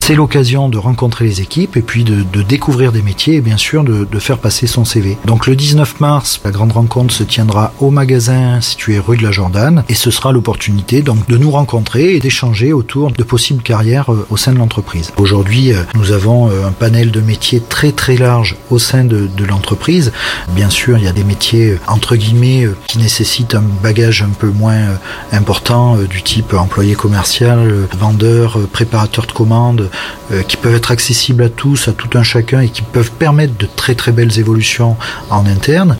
C'est l'occasion de rencontrer les équipes et puis de découvrir des métiers et bien sûr de faire passer son CV. Donc le 19 mars, la grande rencontre se tiendra au magasin situé rue de la Jordane et ce sera l'opportunité donc de nous rencontrer et d'échanger autour de possibles carrières au sein de l'entreprise. Aujourd'hui, nous avons un panel de métiers très très large au sein de l'entreprise. Bien sûr, il y a des métiers entre guillemets qui nécessitent un bagage un peu moins important du type employé commercial, vendeur, préparateur de commandes, qui peuvent être accessibles à tous, à tout un chacun et qui peuvent permettre de très très belles évolutions en interne.